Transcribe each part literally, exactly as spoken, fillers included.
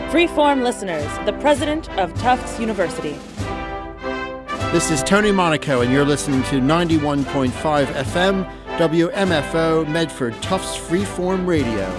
Freeform listeners, the president of Tufts University. This is Tony Monaco, and you're listening to ninety-one point five F M, W M F O, Medford, Tufts Freeform Radio.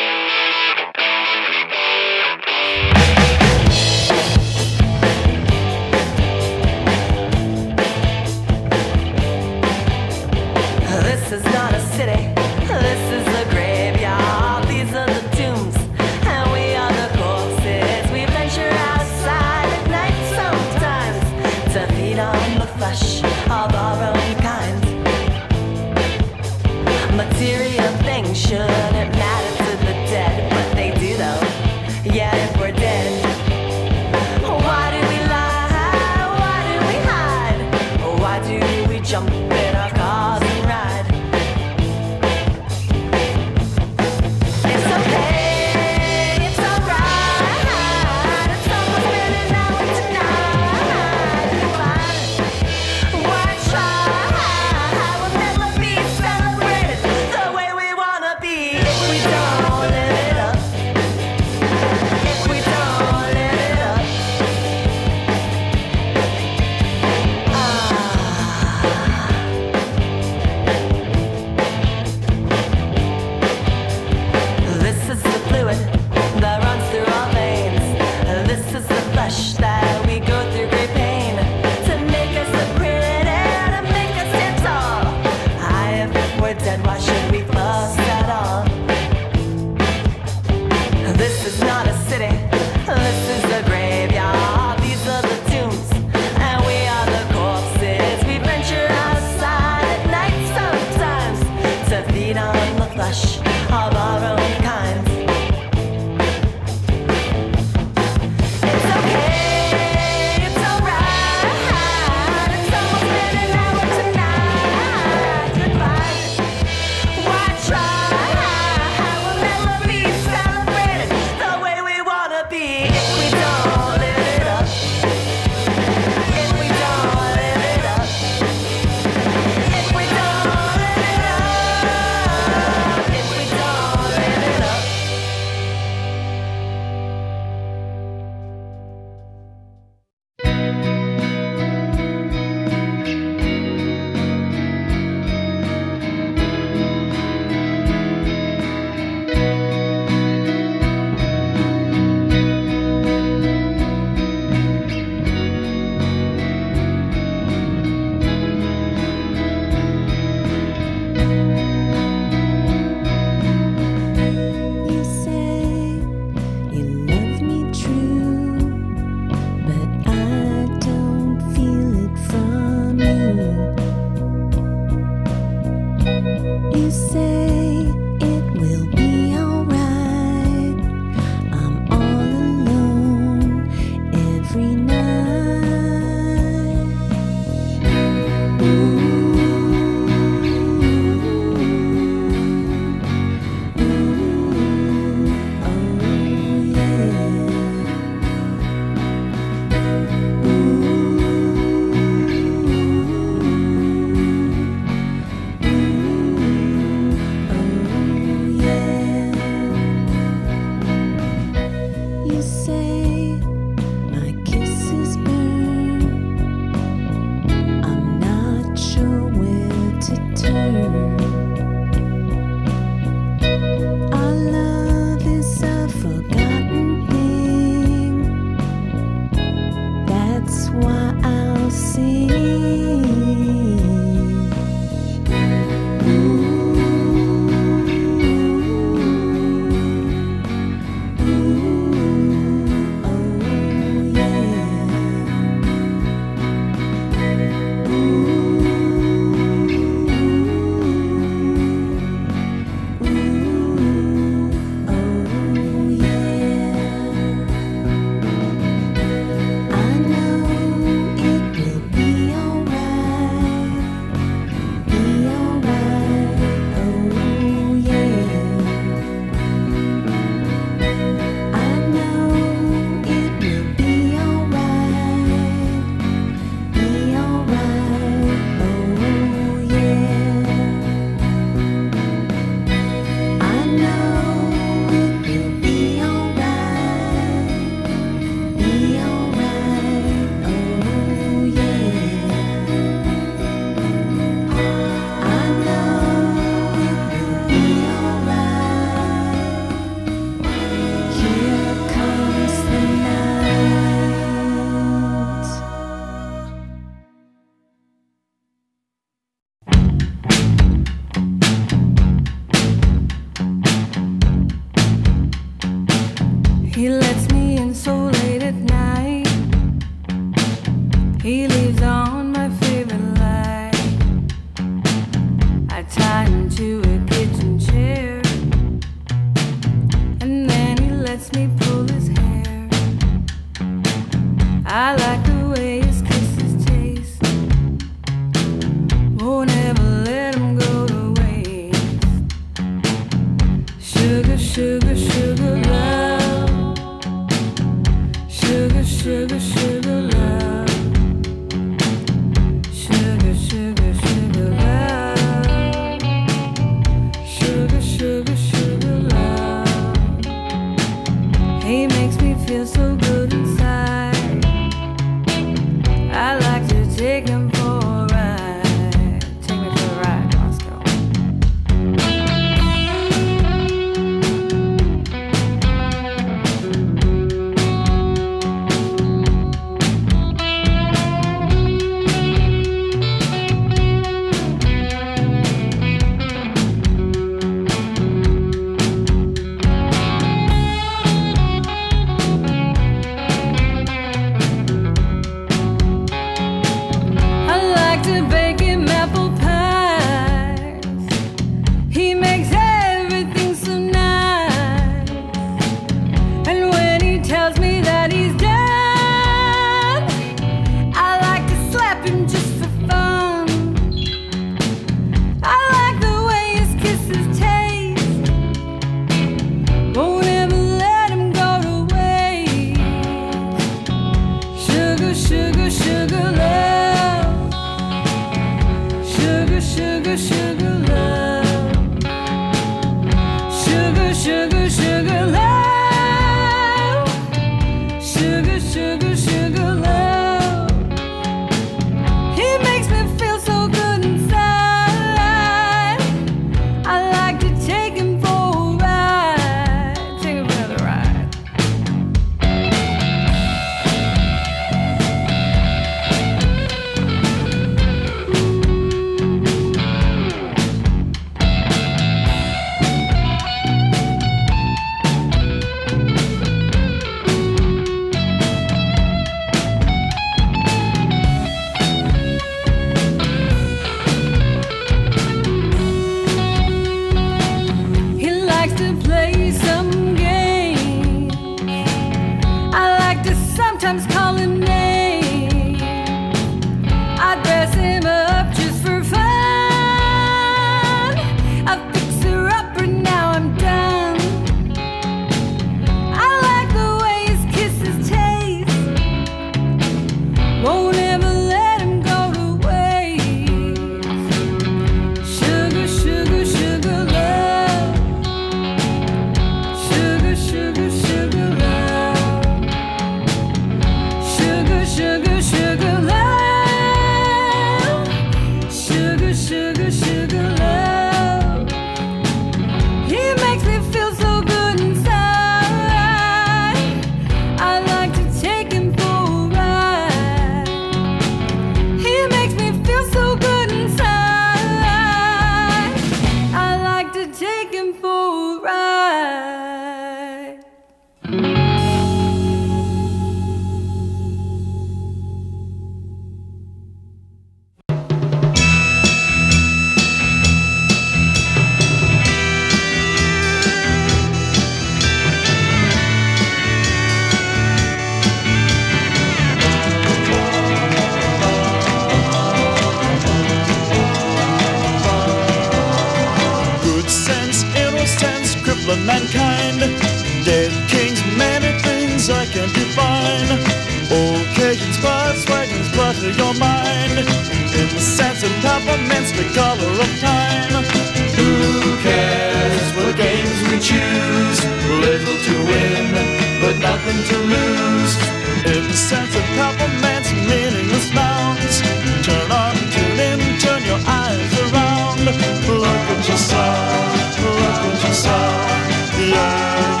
mankind. Dead kings, many things I can't define. Occasions, buzz, wagons, clutter your mind. Incense and peppermints, the color of time. Who cares what games we choose? Little to win, but nothing to lose. Incense and peppermints, meaningless nouns. Turn on, tune in, turn your eyes around. Look at yourself, look at yourself, yeah,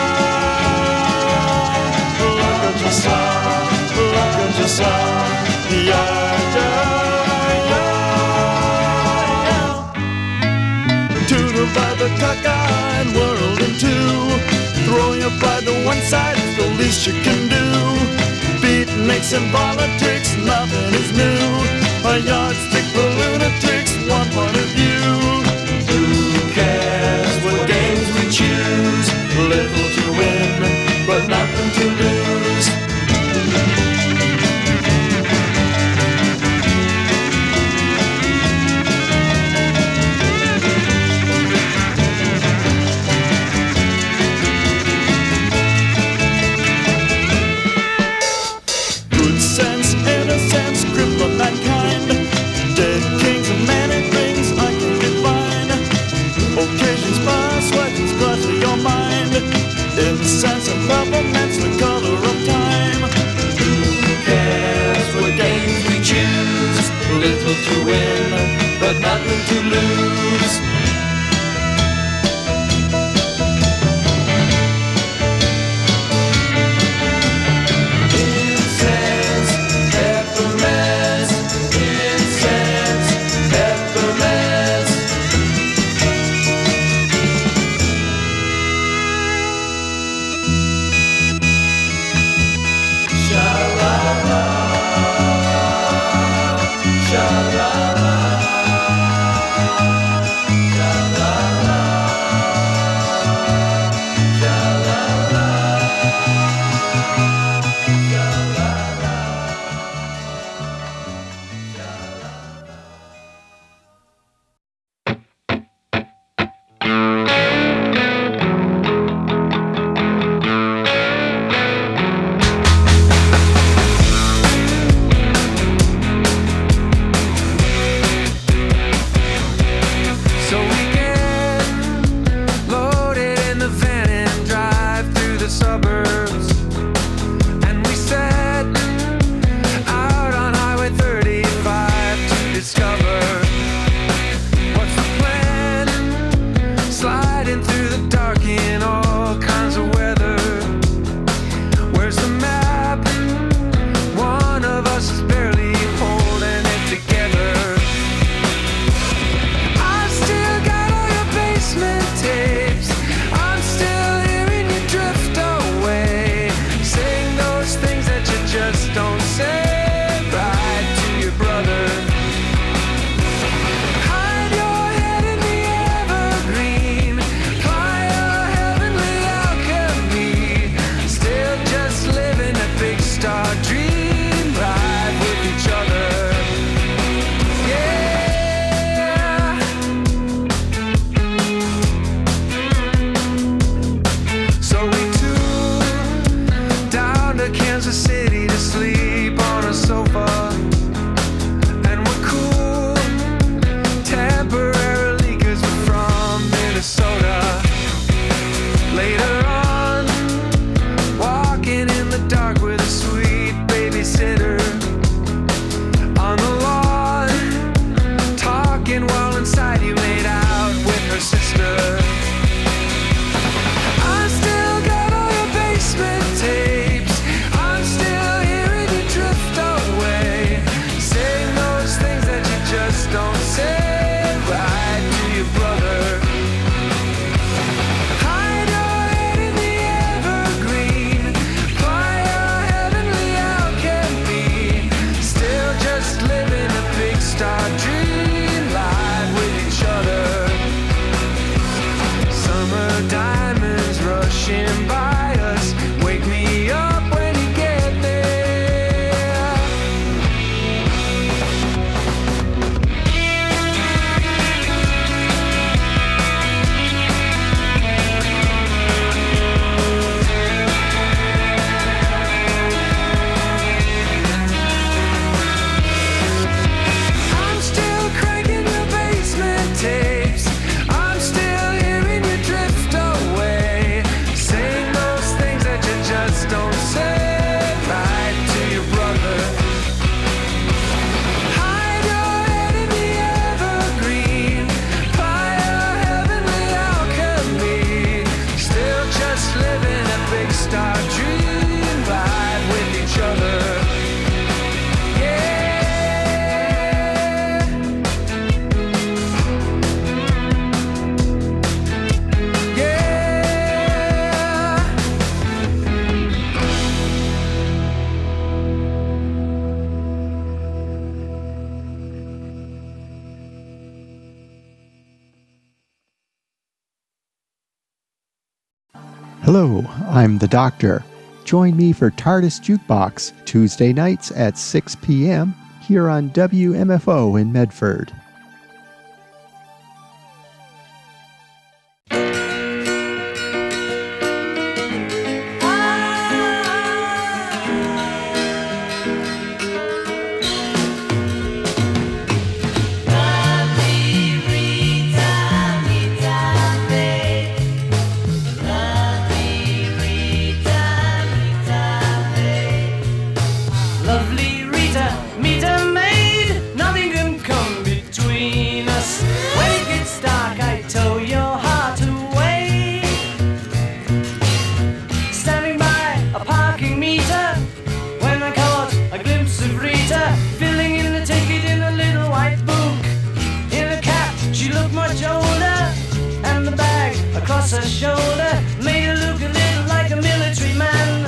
yeah. Look at yourself, look at yourself, yeah, yeah, yeah. To divide the cockeyed world in two. Throw your pride to one side is the least you can do. Beatniks and politics, nothing is new. A yardstick for lunatics, one point of view. Who cares what games we choose? Little to win, but nothing to lose. Good sense, innocence, cripple mankind. Dead kings and many things I can define. Occasions, buzz, wagons, clutter your mind. Incense and peppermints, the color of time. Who cares what games we choose? Little to win, but nothing to lose. Incense, peppermints, incense, peppermints. Sha-la-la, sha-la-la, sha-la-la, sha-la-la, So we get loaded in the van and drive through the suburbs. And we set out on Highway thirty-five to discover what's the plan. Sliding through the dark in all kinds of weather. Where's the map? One of us is barely holding it together. I've still got all your basement tapes. I'm still hearing you drift away, saying those things that you just don't say right to your brother. Hide your head in the evergreen, fly a heavenly alchemy. Still just living a big star dream, ride with each other. Yeah. So we took down to Kansas City to sleep on a sofa. And we're cool temporarily 'cause we're from Minnesota. Later on, walking in the dark with a sweet babysitter. On the lawn, talking while inside you made out with her sister. I still got all your basement tapes. I'm still hearing you drift away, saying those things that you just don't say right to your brother. Hide your head in the evergreen, fly a heavenly alchemy. Still just living a big star dream, live with each other. Summer diamonds rushing by us. Wake me up when you get there. Hello, I'm the Doctor. Join me for TARDIS Jukebox, Tuesday nights at six p.m. here on W M F O in Medford. Lovely Rita, meet a maid, nothing can come between us. When it gets dark, I tow your heart away. Standing by a parking meter, when I caught a glimpse of Rita, filling in the ticket in a little white book. In a cap, she looked much older, and the bag across her shoulder made her look a little like a military man.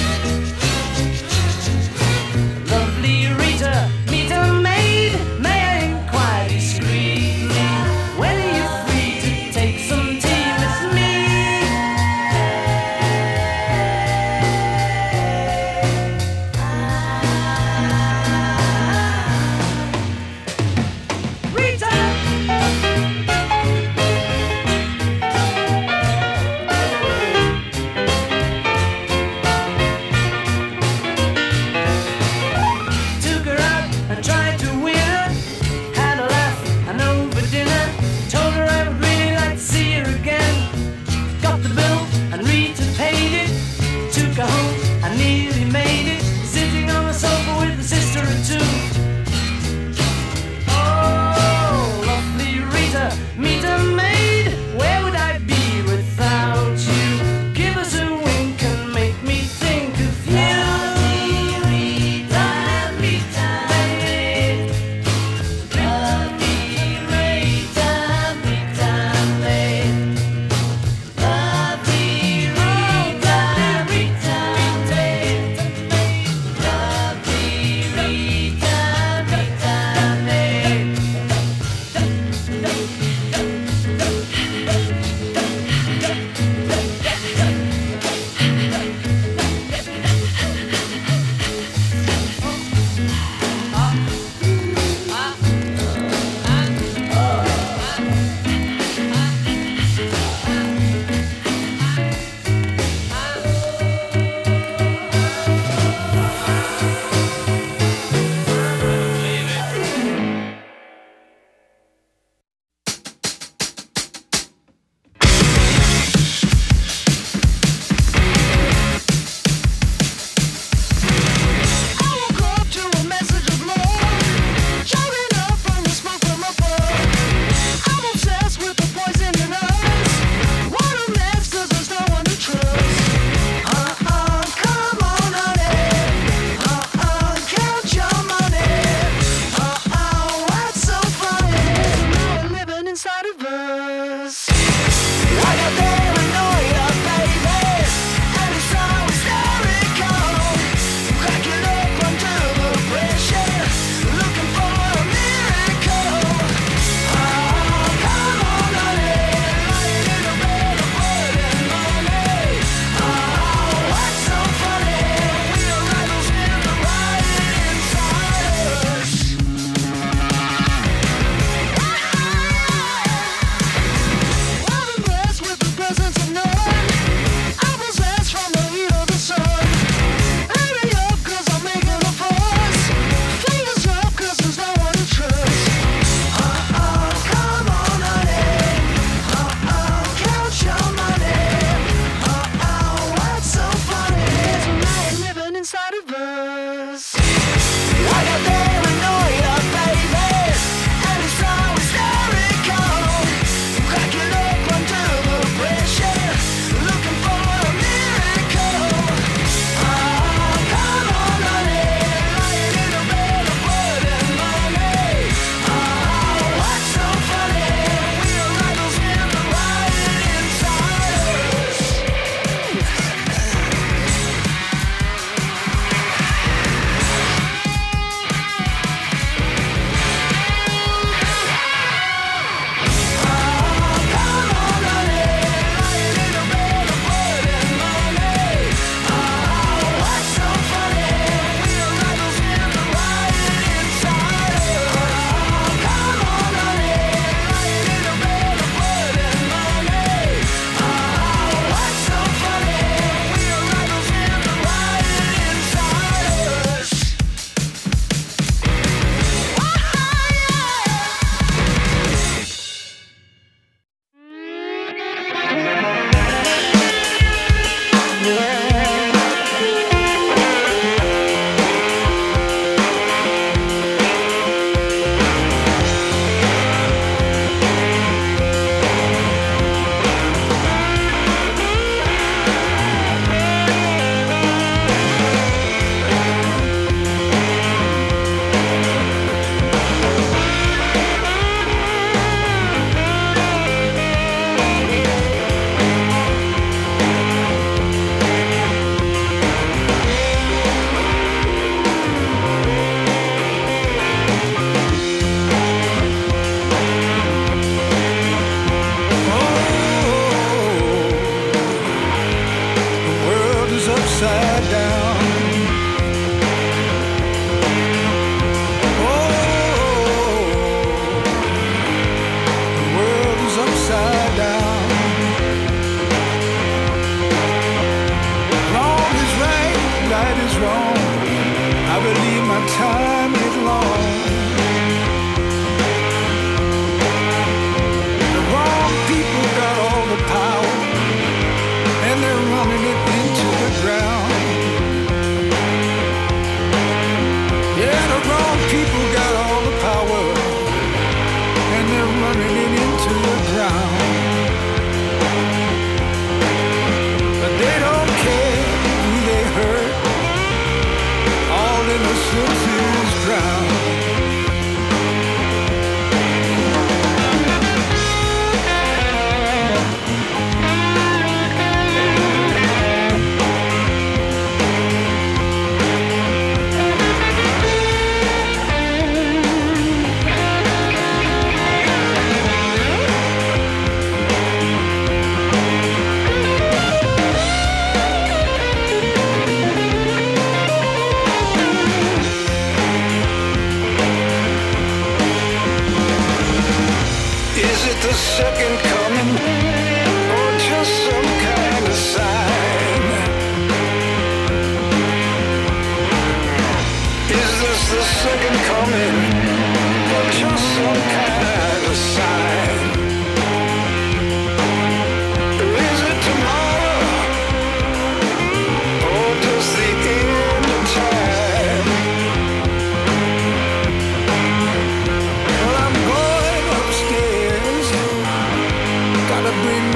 Lovely Rita, meet a maid, may I inquire discreetly, when are you free to take some tea with me? Rita! the second coming, or just some kind of sign? Is this the second coming, or just some kind of sign? Is it tomorrow, or just the end of time? Well, I'm going upstairs, gotta bring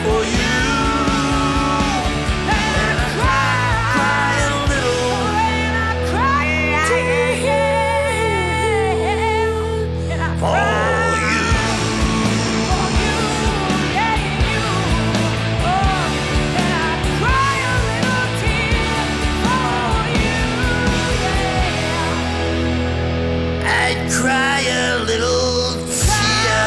for you. And I cry, cry a little. And I cry, and I For cry. you. For you, yeah, you. Oh, and I cry a little tear for you, yeah. I'd cry a little tear.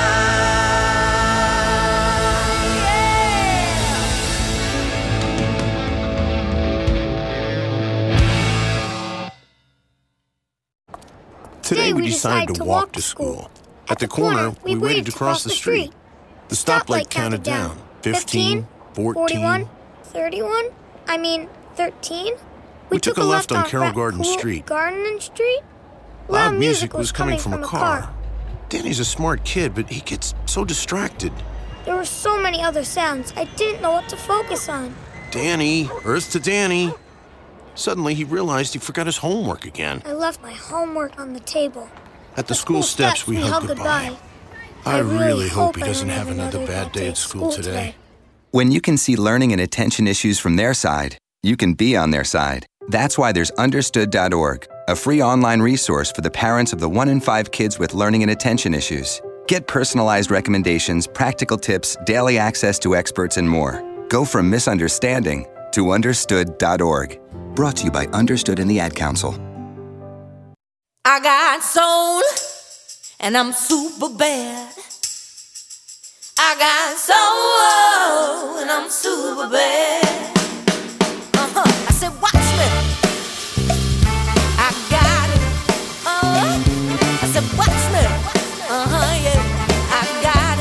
Today we decided to walk to school. At the corner, we waited to cross the street. The stoplight counted down. Fifteen, fourteen. thirty-one? I mean, thirteen? We took a left on Carroll Garden Cool Street. Garden Street? Loud music was coming from a car. Danny's a smart kid, but he gets so distracted. There were so many other sounds, I didn't know what to focus on. Danny, Earth to Danny. Suddenly, he realized he forgot his homework again. I left my homework on the table. At the school steps, we hugged goodbye. I really hope he doesn't have another bad day at school today. When you can see learning and attention issues from their side, you can be on their side. That's why there's understood dot org, a free online resource for the parents of the one in five kids with learning and attention issues. Get personalized recommendations, practical tips, daily access to experts, and more. Go from misunderstanding to understood dot org. Brought to you by Understood and the Ad Council. I got soul, and I'm super bad. I got soul, and I'm super bad. Uh-huh. I said, watch me. I got it. Uh-huh. I said, watch me. Uh-huh, yeah. I got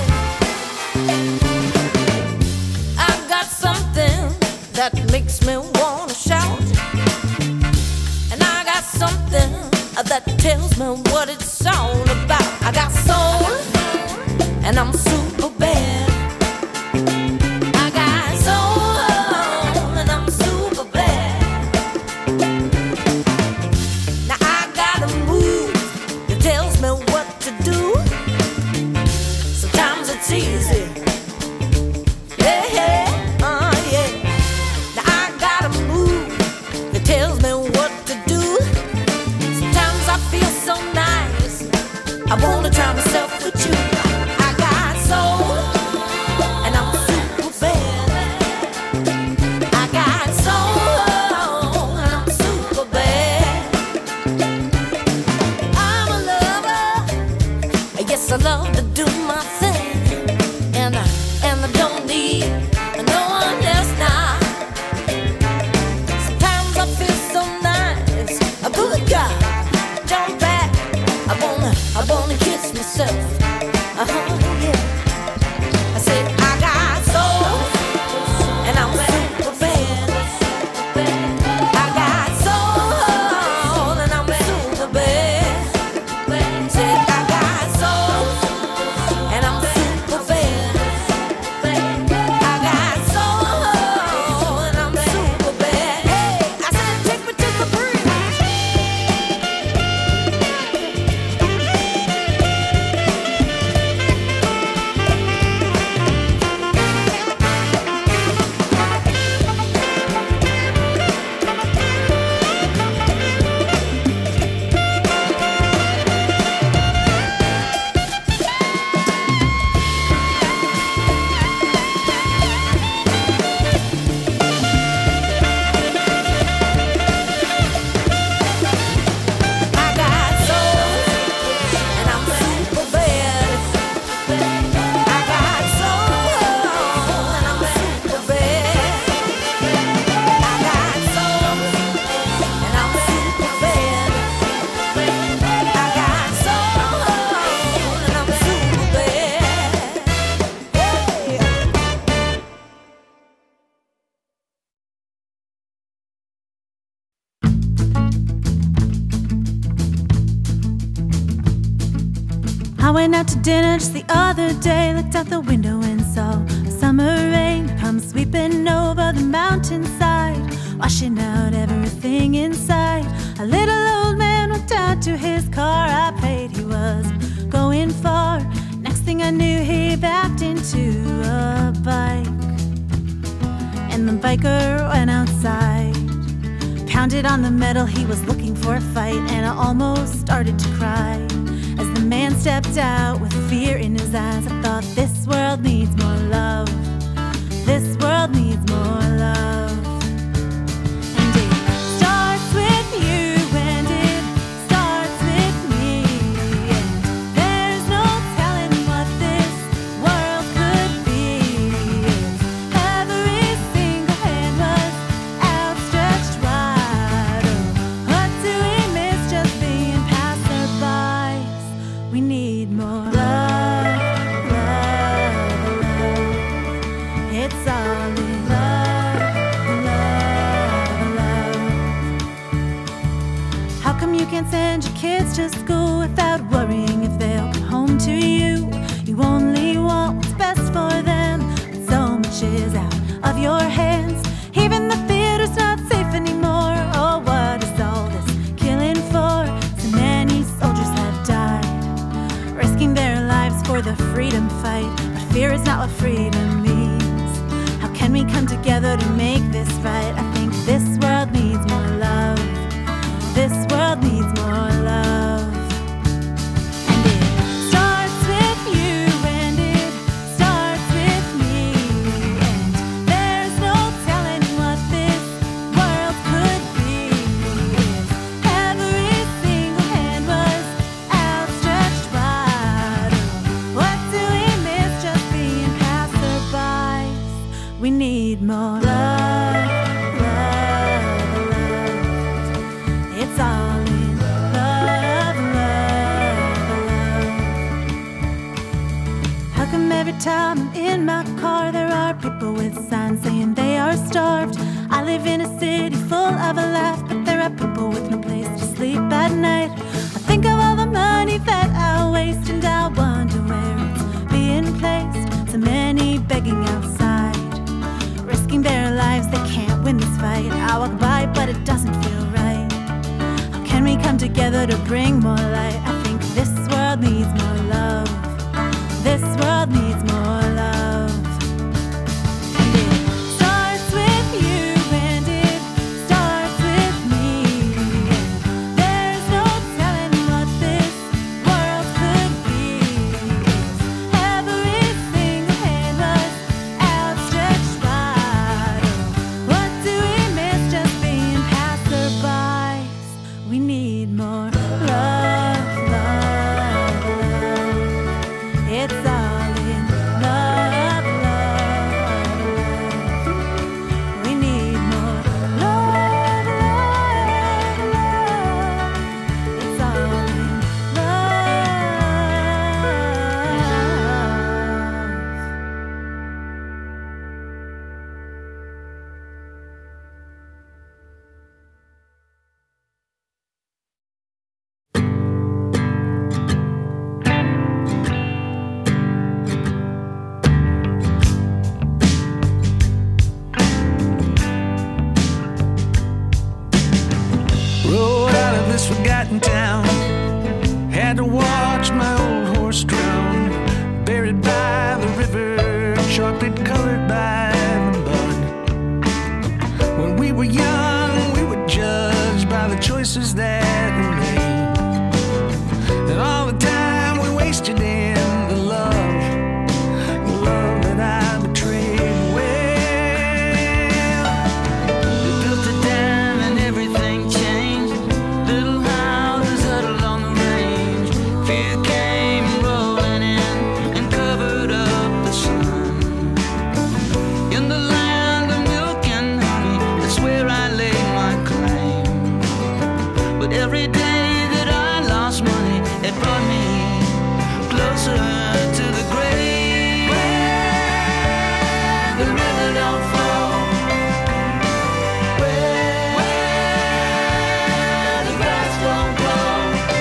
it. I got something that makes me wanna shout. And I got something that tells me what it's all about. I got soul, and I'm super bad. I got soul, and I'm super bad. Now I got a move that tells me what to do. Sometimes it's easy. Yeah, yeah, uh, yeah. Now I got a move that tells me what to do. Sometimes I feel so nice, I wanna try myself with you. I got soul, and I'm super bad. I got soul, and I'm super bad. I'm a lover, yes, I love to do my thing, and I, and I don't need no one else now. Sometimes I feel so nice, a good guy. Jump back, I wanna, I wanna kiss myself. Uh-huh, yeah. I said I got soul, and I'm super bad. I got soul, and I'm super bad. Said I got soul, and I'm super bad. I got soul, and I'm super bad. Hey, I said take me to the bridge. I got soul, and I'm super bad. I got soul, and I'm super bad. I got soul, and I'm super bad. I got soul, and I'm super bad. Hey. I went out to dinner just the other day, looked out the window and saw a summer rain come sweeping over the mountainside, washing out everything inside. A little old man walked out to his car. I prayed he was going far. Next thing I knew, he backed into a bike. biker went outside. Pounded on the metal, he was looking for a fight, and I almost started to cry. As the man stepped out with fear in his eyes, I thought, this world needs more love. This world needs more love. And it starts with you, and it starts with me. And there's no telling what this world could be. If every single hand was outstretched wide. Oh, what do we miss just being passerbys? We need more love, love, love. It's all in love, love, love. How come you can't send your kids to school without worrying if they'll come home to you? You only want what's best for them, but so much is out of your hands. Even the theater's not safe anymore. Oh, what is all this killing for? So many soldiers have died, risking their lives for the freedom fight. But fear is not what freedom means. How can we come together to make this right? I think this world needs more love. This world needs more love. And it starts with you, and it starts with me. And there's no telling what this world could be. If every single hand was outstretched wide. Oh, what do we miss just being passerbys? We need more love, love, love. It's all in love, love, love. How come every time I'm in my car there are people with signs saying they are starved? I live in a city full of a laugh, but there are people with no place to sleep at night. I think of all the money that I waste, and I wonder where it's being placed. So many begging outside, risking their lives, they can't win this fight. I walk by, but it doesn't feel right. How can we come together to bring more light? I think this world needs more love. This world needs more love. And it starts with you, and it starts with me. And there's no telling what this world could be. If every single hand was outstretched wide. Oh, what do we miss just being passerbys? We need more love, love, love. It's all in love, love, love. We need more love, love, love. It's all in love. Rode out of this forgotten town. Had to watch my old horse drown, buried by the river, chocolate colored by the mud. When we were young, we were judged by the choices that we made, and all the time we wasted in the love, the love that I betrayed. Well, they built a dam and everything changed. Little houses huddled on the range. Fear came rolling in and covered up the sun. In the land of milk and honey, that's where I laid my claim. But every day that I lost money, it brought me closer to the grave. Where the river don't flow, where the grass don't grow.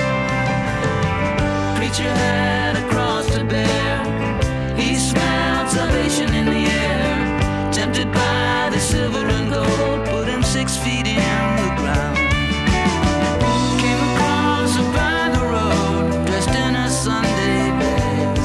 Preacher had a cross to bear. He smelled salvation in the air. Tempted by the silver and gold, put him six feet in the ground. Came across a by the road, dressed in a Sunday best.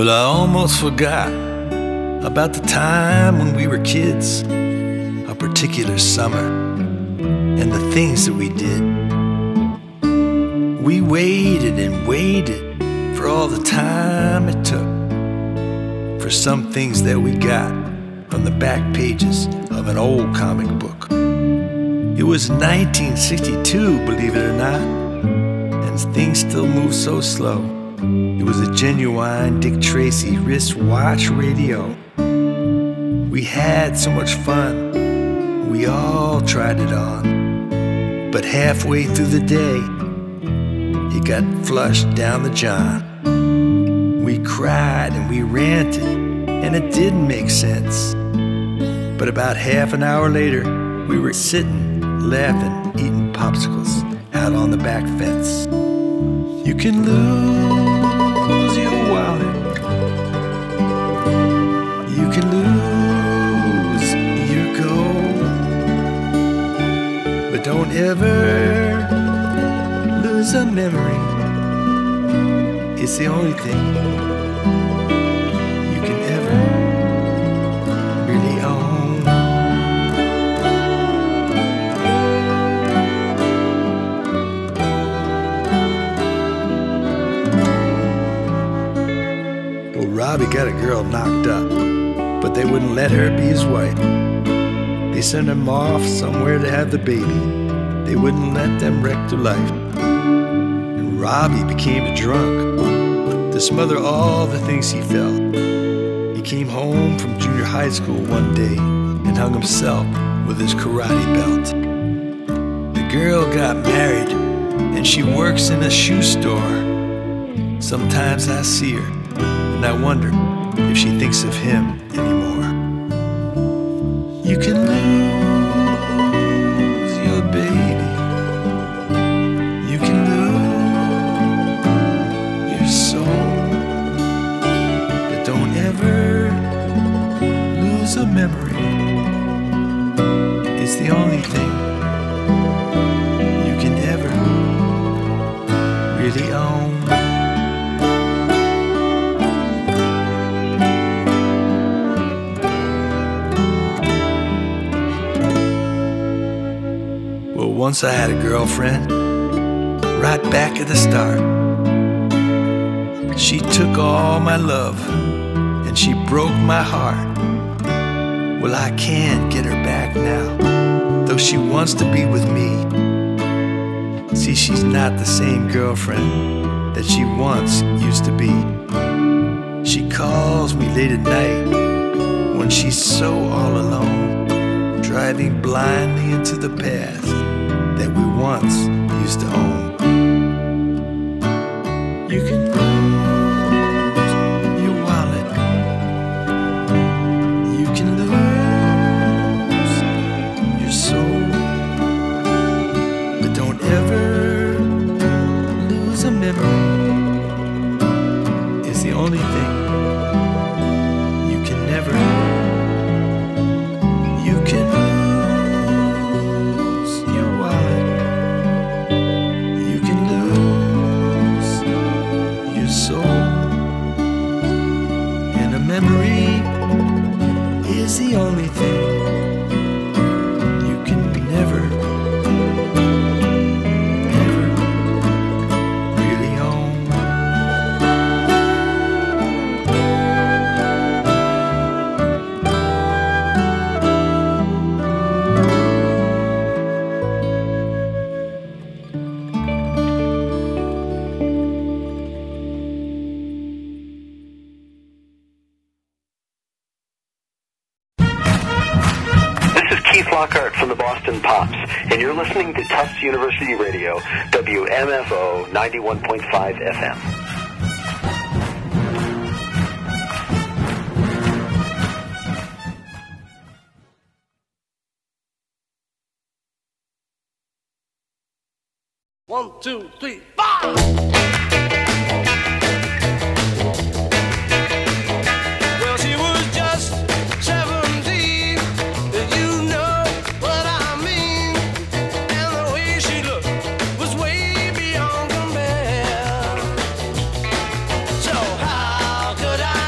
Well, I almost forgot about the time when we were kids, a particular summer, and the things that we did. We waited and waited for all the time it took for some things that we got from the back pages of an old comic book. It was nineteen sixty-two, believe it or not, and things still move so slow. It was a genuine Dick Tracy wristwatch radio. We had so much fun, we all tried it on. But halfway through the day, it got flushed down the john. We cried and we ranted, and it didn't make sense. But about half an hour later, we were sitting, laughing, eating popsicles out on the back fence. You can lose your wallet. You can lose your gold. But don't ever lose a memory. It's the only thing you can ever really own. Well, Robbie got a girl knocked up, but they wouldn't let her be his wife. They sent him off somewhere to have the baby. They wouldn't let them wreck their life. And Robbie became a drunk to smother all the things he felt. He came home from junior high school one day and hung himself with his karate belt. The girl got married and she works in a shoe store. Sometimes I see her and I wonder if she thinks of him anymore. You can lose your baby. You can lose your soul. But don't ever lose a memory. It's the only thing you can ever really own. Once I had a girlfriend, right back at the start. She took all my love and she broke my heart. Well, I can't get her back now, though she wants to be with me. See, she's not the same girlfriend that she once used to be. She calls me late at night when she's so all alone, driving blindly into the past that we once used to own. You can lose your wallet. You can lose your soul. But don't ever lose a memory. It's the only thing you can never. You can memory is the only thing you can never, ever really own. Lockhart from the Boston Pops, and you're listening to Tufts University Radio, W M F O ninety-one point five F M. One, two, three, five! Could I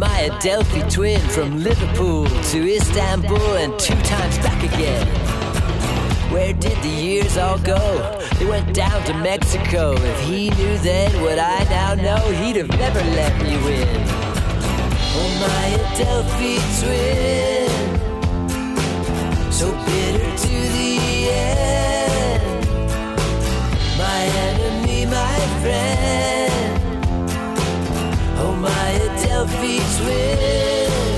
my Adelphi twin from Liverpool to Istanbul and two times back again. Where did the years all go? They went down to Mexico. If he knew then what I now know, he'd have never let me win. Oh, my Adelphi twin, so bitter to the end. My enemy, my friend. Oh, my Adelphi twin.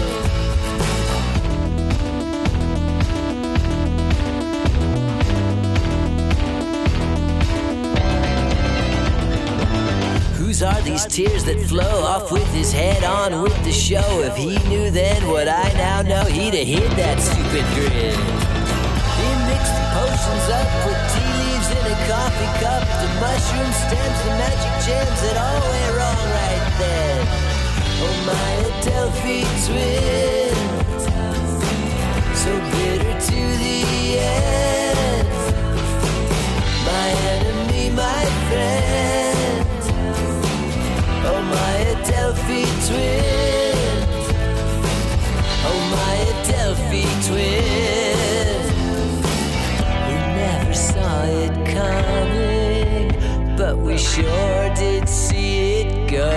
Whose are these tears that flow off with his head on with the show? If he knew then what I now know, he'd have hid that stupid grin. He mixed the potions up, put tea leaves in a coffee cup, the mushroom stems, the magic gems that all went wrong right then. Oh, my Adelphi twin, so bitter to the end. My enemy, my friend. Oh, my Adelphi twin. Oh, my Adelphi twin. We never saw it coming, but we sure did see it go.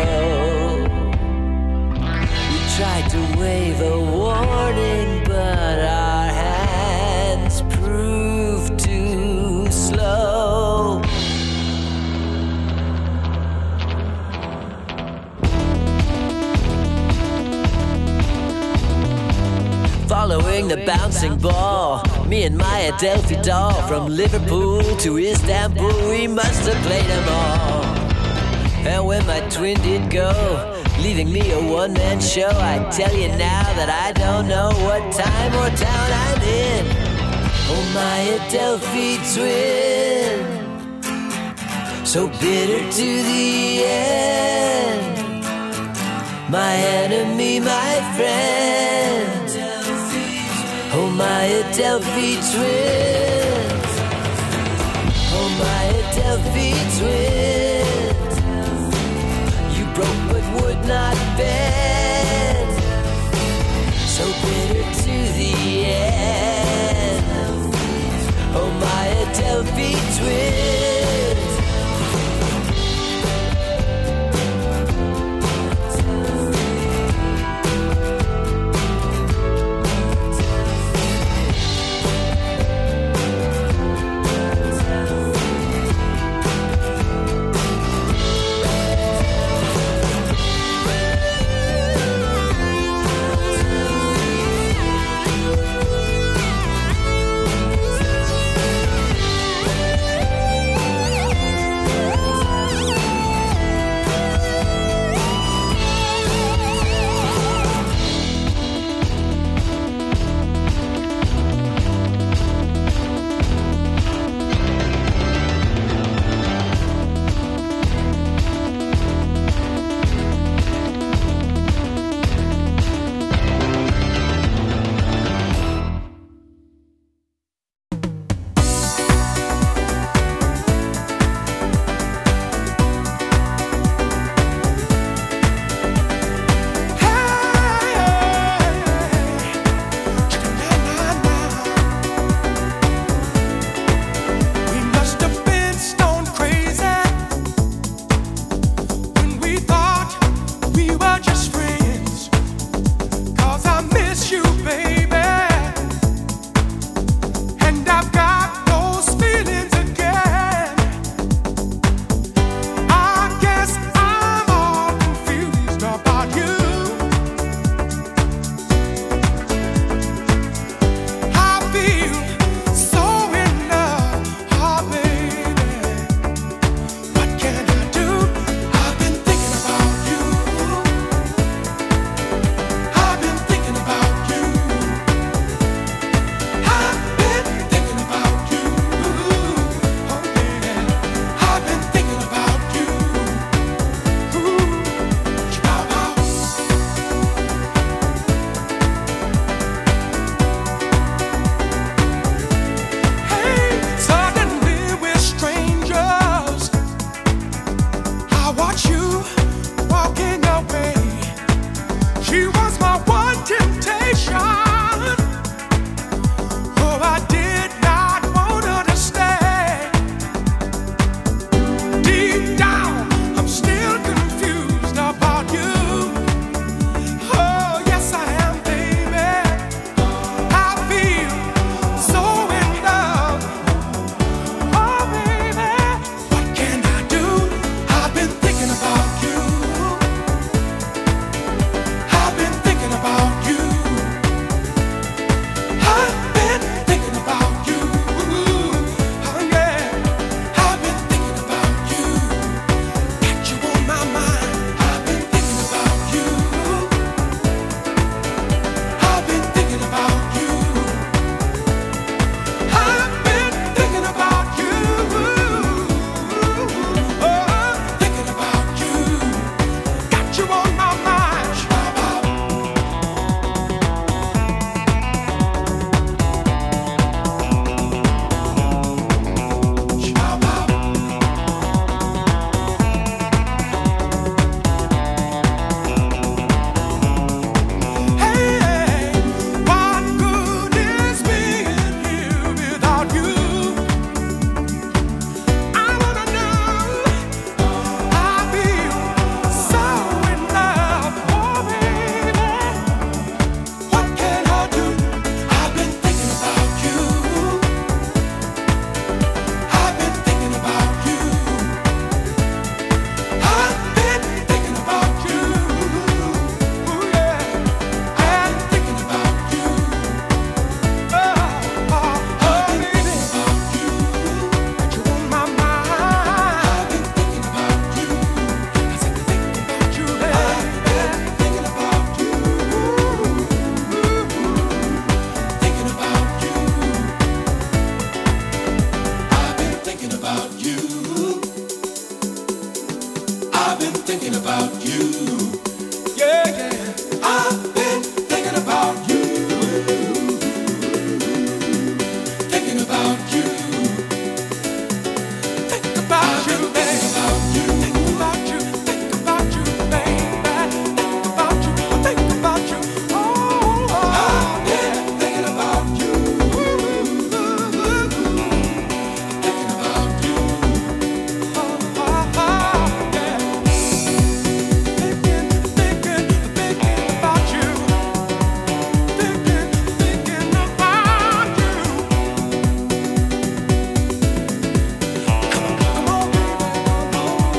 We tried to wave a warning, but our hands proved too slow. Following the bouncing ball, me and my Adelphi doll, from Liverpool to Istanbul, we must have played them all. And when my twin did go, leaving me a one-man show, I tell you now that I don't know what time or town I'm in. Oh, my Adelphi twin, so bitter to the end. My enemy, my friend. Oh, my Adelphi twins. Oh, my Adelphi twins. You broke but would not bend. So bitter to the end. Oh, my Adelphi twins. thinking about you. Yeah, yeah. I've been thinking about you. Thinking about you. Think about you, baby. Think about you. Think about you, baby. Think about you. Think about you. Oh, I've been thinking about you. Thinking about you. Oh, oh, oh, yeah. Thinking, thinking, thinking about you. Thinking, thinking about you. Come on, baby, come on.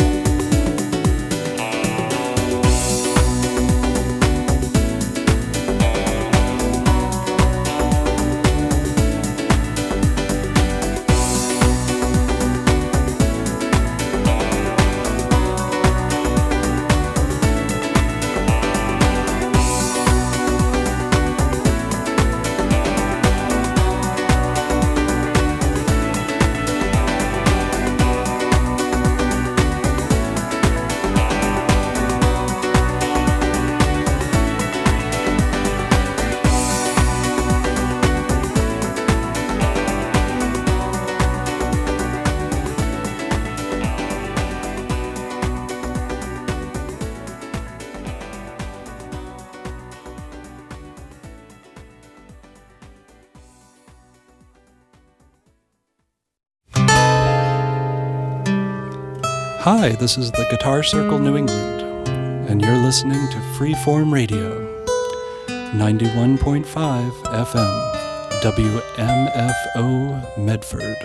Hi, this is the Guitar Circle New England, and you're listening to Freeform Radio, ninety-one point five F M, W M F O Medford.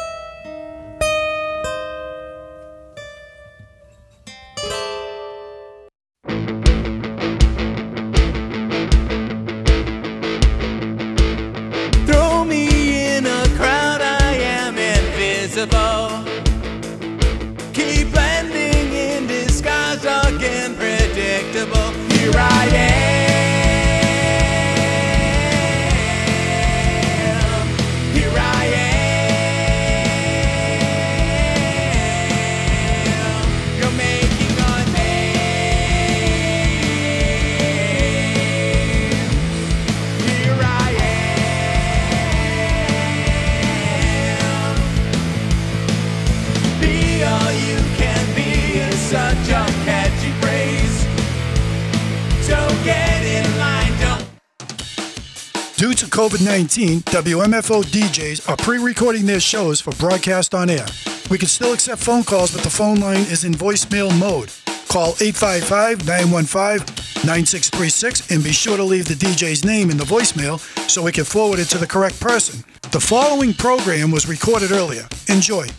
Throw me in a crowd, I am invisible. Keep blending in disguise, dark and predictable. Here I am. Here I am. You're making a name. Here I am. Be all you can be is such a catchy phrase. So get in line, don't. Due to COVID nineteen, W M F O D Js are pre-recording their shows for broadcast on air. We can still accept phone calls, but the phone line is in voicemail mode. Call eight five five, nine one five, nine six three six and be sure to leave the D J's name in the voicemail so we can forward it to the correct person. The following program was recorded earlier. Enjoy.